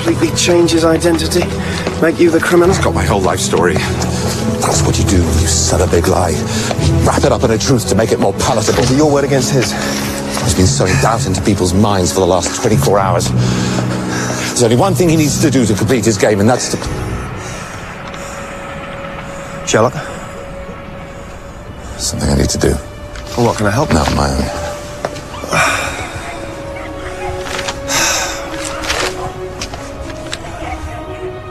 completely change his identity? Make you the criminal? I've got my whole life story. That's what you do when you sell a big lie. Wrap it up in a truth to make it more palatable. It'll be your word against his. He's been sowing doubt into people's minds for the last 24 hours. There's only one thing he needs to do to complete his game, and that's to... Sherlock? Something I need to do. Well, what can I help? Not my own.